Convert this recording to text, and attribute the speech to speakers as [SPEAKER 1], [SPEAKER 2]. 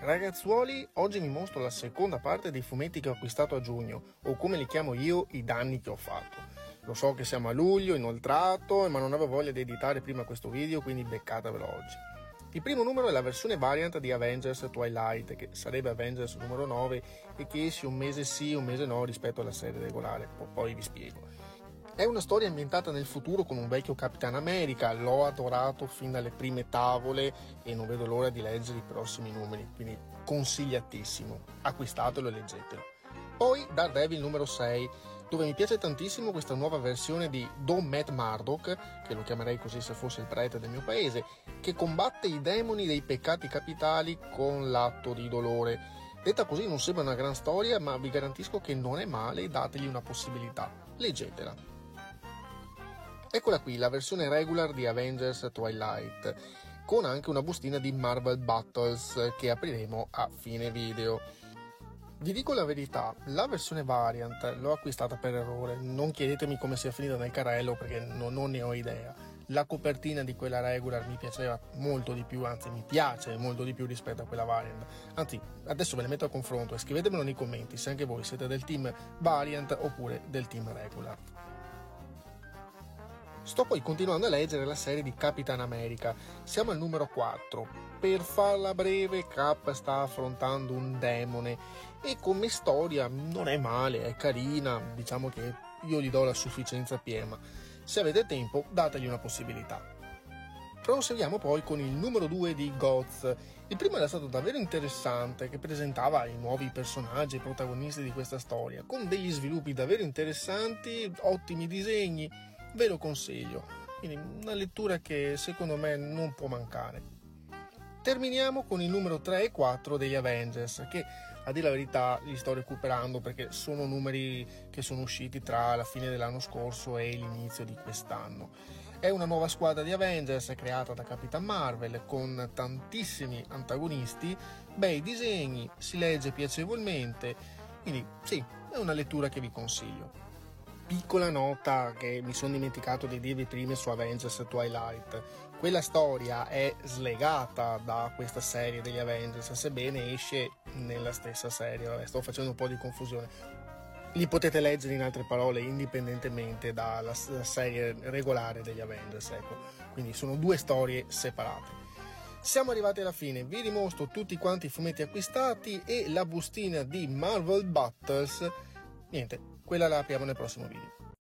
[SPEAKER 1] Ragazzuoli, oggi vi mostro la seconda parte dei fumetti che ho acquistato a giugno, o come li chiamo io, i danni che ho fatto. Lo so che siamo a luglio, inoltrato, ma non avevo voglia di editare prima questo video, quindi beccatevelo oggi. Il primo numero è la versione variant di Avengers Twilight, che sarebbe Avengers numero 9 e che esce un mese sì, un mese no rispetto alla serie regolare, poi vi spiego. È una storia ambientata nel futuro con un vecchio Capitan America, l'ho adorato fin dalle prime tavole e non vedo l'ora di leggere i prossimi numeri, quindi consigliatissimo, acquistatelo e leggetelo. Poi Daredevil numero 6, dove mi piace tantissimo questa nuova versione di Don Matt Murdock, che lo chiamerei così se fosse il prete del mio paese, che combatte i demoni dei peccati capitali con l'atto di dolore. Detta così non sembra una gran storia, ma vi garantisco che non è male, dategli una possibilità, leggetela. Eccola qui, la versione regular di Avengers Twilight, con anche una bustina di Marvel Battles che apriremo a fine video. Vi dico la verità, la versione variant l'ho acquistata per errore, non chiedetemi come sia finita nel carrello perché non ne ho idea. La copertina di quella regular mi piaceva molto di più, anzi mi piace molto di più rispetto a quella variant. Anzi, adesso ve le metto a confronto e scrivetemelo nei commenti se anche voi siete del team variant oppure del team regular. Sto poi continuando a leggere la serie di Capitan America, siamo al numero 4. Per farla breve, Cap sta affrontando un demone e come storia non è male, è carina, diciamo che io gli do la sufficienza piena. Se avete tempo, dategli una possibilità. Proseguiamo poi con il numero 2 di Goz. Il primo era stato davvero interessante, che presentava i nuovi personaggi e protagonisti di questa storia, con degli sviluppi davvero interessanti, ottimi disegni. Ve lo consiglio, quindi una lettura che secondo me non può mancare. Terminiamo con il numero 3 e 4 degli Avengers, che a dire la verità li sto recuperando perché sono numeri che sono usciti tra la fine dell'anno scorso e l'inizio di quest'anno. È una nuova squadra di Avengers creata da Capitan Marvel con tantissimi antagonisti, bei disegni, si legge piacevolmente, quindi sì, è una lettura che vi consiglio. Piccola nota che mi sono dimenticato di dirvi prima su Avengers Twilight. Quella storia è slegata da questa serie degli Avengers, sebbene esce nella stessa serie. Sto facendo un po' di confusione. Li potete leggere in altre parole indipendentemente dalla serie regolare degli Avengers, ecco. Quindi sono due storie separate. Siamo arrivati alla fine, vi dimostro tutti quanti i fumetti acquistati e la bustina di Marvel Battles. Niente, quella la apriamo nel prossimo video.